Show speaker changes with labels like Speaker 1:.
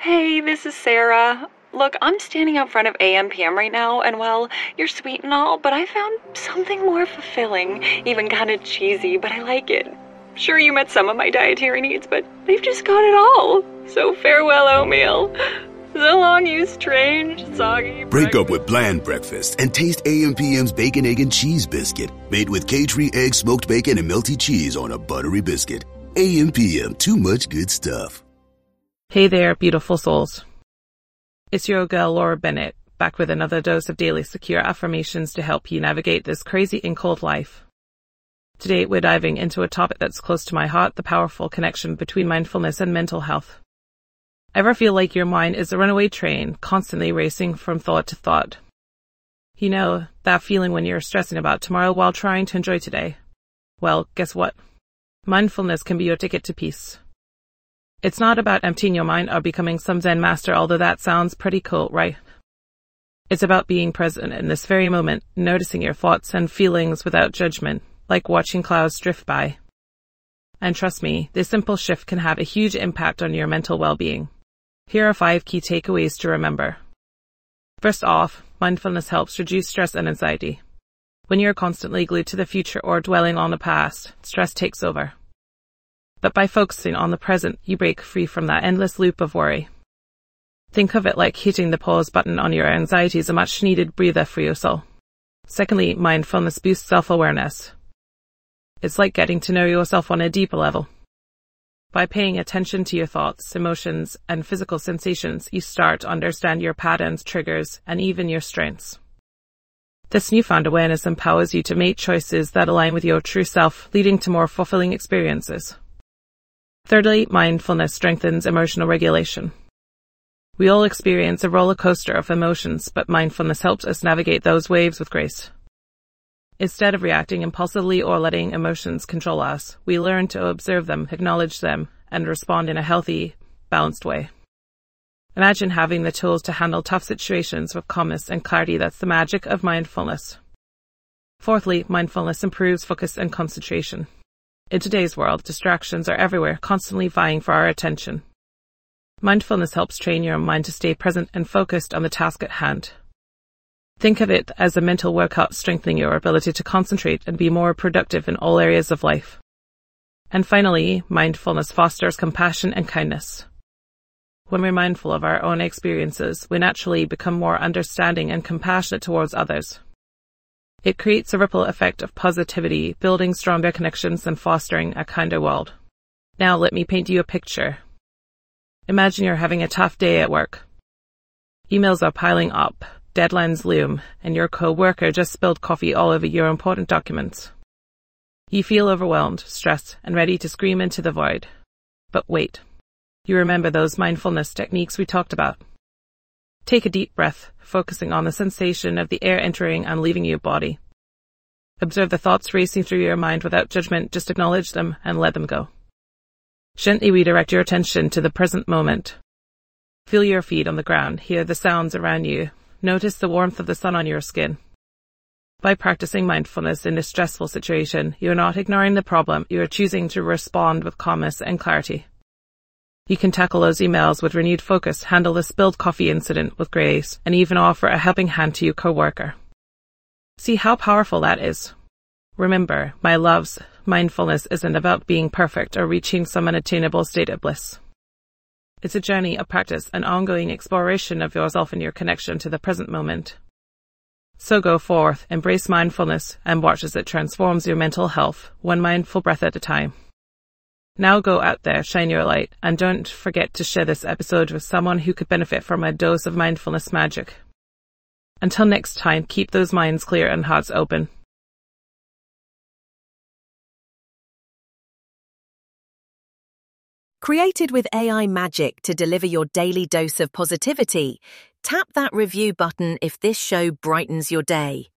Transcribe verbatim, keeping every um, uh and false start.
Speaker 1: Hey, this is Sarah. Look, I'm standing out front of A M P M right now, and well, you're sweet and all, but I found something more fulfilling, even kind of cheesy, but I like it. Sure, you met some of my dietary needs, but they've just got it all. So farewell, oatmeal. So long, you strange, soggy...
Speaker 2: Break up with bland breakfast and taste A M P M's Bacon, Egg, and Cheese Biscuit, made with K-Tree egg, smoked bacon, and melty cheese on a buttery biscuit. A M P M, too much good stuff.
Speaker 3: Hey there, beautiful souls. It's your girl Laura Bennett, back with another dose of daily secure affirmations to help you navigate this crazy and cold life. Today we're diving into a topic that's close to my heart, the powerful connection between mindfulness and mental health. Ever feel like your mind is a runaway train, constantly racing from thought to thought? You know, that feeling when you're stressing about tomorrow while trying to enjoy today? Well, guess what? Mindfulness can be your ticket to peace. It's not about emptying your mind or becoming some Zen master, although that sounds pretty cool, right? It's about being present in this very moment, noticing your thoughts and feelings without judgment, like watching clouds drift by. And trust me, this simple shift can have a huge impact on your mental well-being. Here are five key takeaways to remember. First off, mindfulness helps reduce stress and anxiety. When you're constantly glued to the future or dwelling on the past, stress takes over. But by focusing on the present, you break free from that endless loop of worry. Think of it like hitting the pause button on your anxiety is a much-needed breather for your soul. Secondly, mindfulness boosts self-awareness. It's like getting to know yourself on a deeper level. By paying attention to your thoughts, emotions, and physical sensations, you start to understand your patterns, triggers, and even your strengths. This newfound awareness empowers you to make choices that align with your true self, leading to more fulfilling experiences. Thirdly, mindfulness strengthens emotional regulation. We all experience a roller coaster of emotions, but mindfulness helps us navigate those waves with grace. Instead of reacting impulsively or letting emotions control us, we learn to observe them, acknowledge them, and respond in a healthy, balanced way. Imagine having the tools to handle tough situations with calmness and clarity. That's the magic of mindfulness. Fourthly, mindfulness improves focus and concentration. In today's world, distractions are everywhere, constantly vying for our attention. Mindfulness helps train your mind to stay present and focused on the task at hand. Think of it as a mental workout, strengthening your ability to concentrate and be more productive in all areas of life. And finally, mindfulness fosters compassion and kindness. When we're mindful of our own experiences, we naturally become more understanding and compassionate towards others. It creates a ripple effect of positivity, building stronger connections and fostering a kinder world. Now let me paint you a picture. Imagine you're having a tough day at work. Emails are piling up, deadlines loom, and your co-worker just spilled coffee all over your important documents. You feel overwhelmed, stressed, and ready to scream into the void. But wait. You remember those mindfulness techniques we talked about. Take a deep breath, focusing on the sensation of the air entering and leaving your body. Observe the thoughts racing through your mind without judgment, just acknowledge them and let them go. Gently redirect your attention to the present moment. Feel your feet on the ground, hear the sounds around you, notice the warmth of the sun on your skin. By practicing mindfulness in a stressful situation, you are not ignoring the problem, you are choosing to respond with calmness and clarity. You can tackle those emails with renewed focus, handle the spilled coffee incident with grace, and even offer a helping hand to your coworker. See how powerful that is? Remember, my loves, mindfulness isn't about being perfect or reaching some unattainable state of bliss. It's a journey, a practice, an ongoing exploration of yourself and your connection to the present moment. So go forth, embrace mindfulness, and watch as it transforms your mental health, one mindful breath at a time. Now go out there, shine your light, and don't forget to share this episode with someone who could benefit from a dose of mindfulness magic. Until next time, keep those minds clear and hearts open.
Speaker 4: Created with A I magic to deliver your daily dose of positivity, tap that review button if this show brightens your day.